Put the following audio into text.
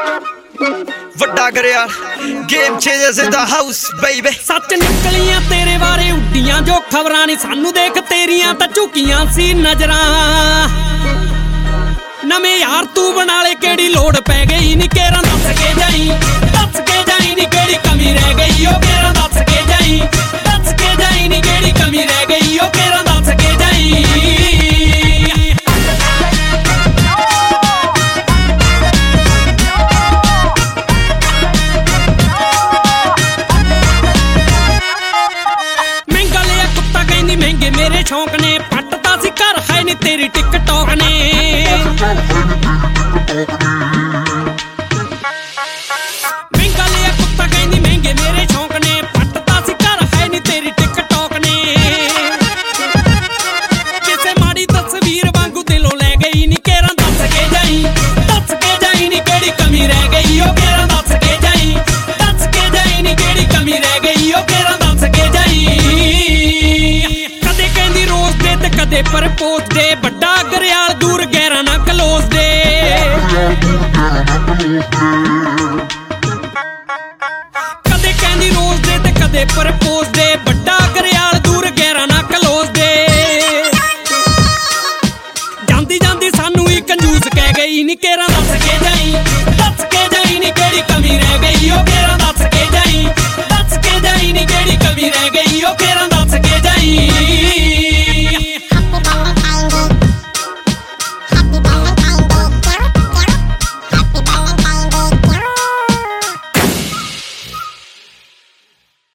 ਵੱਡਾ ਕਰਿਆ game changers in the house baby. ਸੱਚ ਨਿਕਲੀਆਂ ਤੇਰੇ ਬਾਰੇ ਉੱਡੀਆਂ ਜੋ ਖਬਰਾਂ ਨਹੀਂ ਸਾਨੂੰ, ਦੇਖ ਤੇਰੀਆਂ ਤਾਂ ਝੁਕੀਆਂ ਸੀ ਨਜ਼ਰਾਂ। ਨਵੇਂ ਯਾਰ ਤੂੰ ਬਣਾ ਲੈ, ਕਿਹੜੀ ਲੋੜ ਪੈ ਗਈ ਨੀ ਕੇਰਾਂ ਦੱਸ ਕੇ ਜਾਈ, ਦੱਸ ਕੇ ਜਾਈ ਨੀ ਕਿਹੜੀ ਕਮੀ ਰਹਿ ਗਈ ਉਹ ਕੇਰਾਂ ਦੱਸ ਕੇ ਜਾਈ, ਦੱਸ ਕੇ ਜਾਈ ਨੀ ਕਿਹੜੀ ਕਮੀ ਰਹਿ ਗਈ ਉਹ ਕੇਰਾਂ ਦੱਸ ਕੇ ਜਾਈ। ਮਹਿੰਗਾ ਲਿਆ ਕੁੱਤਾ ਕਹਿੰਦੀ ਮਹਿੰਗੇ ਮੇਰੇ ਸ਼ੌਂਕ ਨੇ, ਪੱਟਦਾ ਸੀ ਘਰ ਹੈ ਨੀ ਤੇਰੀ ਟਿਕਟੌਕ ਨੇ। ਮਹਿੰਗਾ ਲਿਆ ਕੁੱਤਾ ਕਹਿੰਦੀ ਮਹਿੰਗੇ ਮੇਰੇ ਸ਼ੌਂਕ ਨੇ, ਪੱਟਦਾ ਸੀ ਘਰ ਹੈ ਨੀ ਤੇਰੀ ਟਿਕਟੌਕ ਨੇ। ਕਿਸੇ ਮਾੜੀ ਤਸਵੀਰ ਵਾਂਗੂ ਦਿਲੋਂ ਲੈ ਗਈ ਨੀ ਕੇਰਾਂ ਦੱਸ ਕੇ ਜਾਈ, ਦੱਸ ਕੇ ਜਾਈ ਨੀ ਕਿਹੜੀ ਕਮੀ ਰਹਿ ਗਈ ਉਹ ਕੇਰਾਂ ਦੱਸ ਕੇ ਜਾਈ, ਦੱਸ ਕੇ ਜਾਈ ਨੀ ਕਿਹੜੀ ਕਮੀ ਰਹਿ ਗਈ ਉਹ ਕੇਰਾਂ ਦੱਸ ਕੇ ਜਾਈ। ਕਦੇ ਕਹਿੰਦੀ ਰੋਜ਼ ਦੇ ਤੇ ਕਦੇ ਪ੍ਰਪੋਜ਼ ਦੇ, ਵੱਡਾ ਗਰਿਆਲ ਦੂਰ ਗਹਿਰਾ ਨਾ ਕਲੋਜ਼ ਦੇ।